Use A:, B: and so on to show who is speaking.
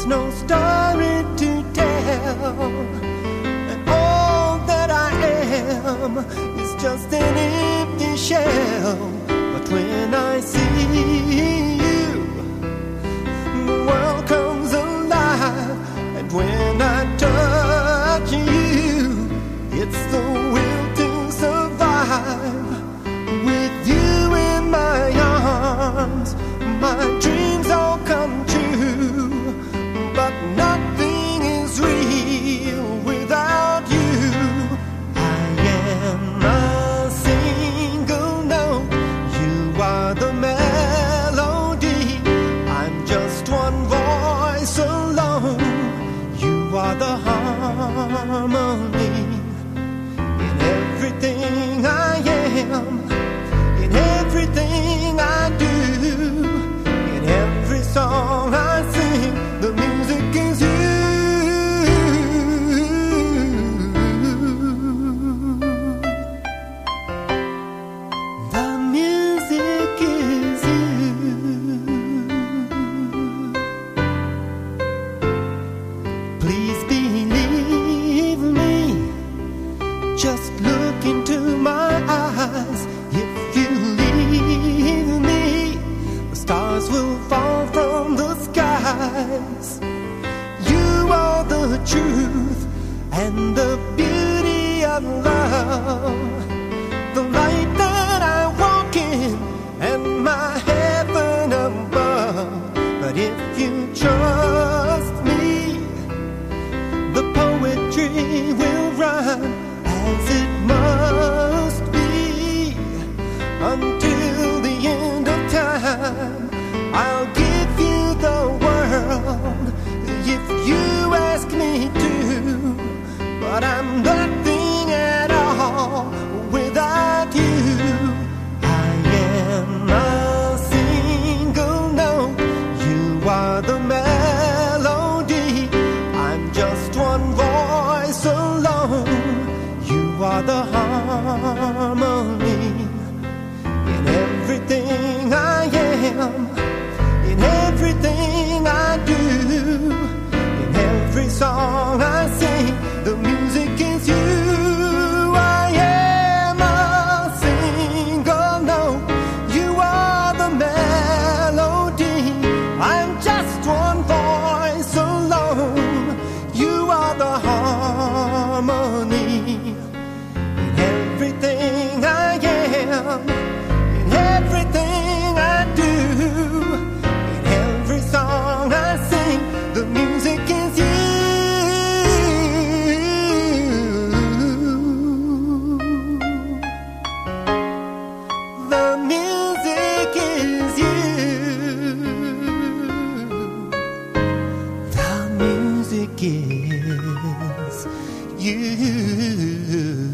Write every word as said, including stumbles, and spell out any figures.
A: no story to tell, and all that I am is just an empty shell. But when I see you, the world comes alive, and when I touch you, it's the will to survive. With you in my arms, my dreams all come true, but nothing is real without you. I am a single note, you are the melody. I'm just one voice alone, you are the harmony. In everything I am, in everything I do, in every song I sing, the music is you. The music is you. Please believe me, just look into my eyes. If you leave me, the stars will fall from the skies. You are the truth and the beauty of love, the light that I walk in and my heaven above. But if you trust me, the poetry will run as it must be until the end of time. I'll give you the world if you ask me to, but I'm nothing at all without you. I am a single note, you are the melody. I'm just one voice alone, you are the harmony. In everything I am, in everything I do, in every song I sing, the music is you. I am a single note, you are the melody. I'm just one voice alone, you are the harmony. In everything I am, in everything I do, in every song I sing, the music is you. The music is you. The music is you.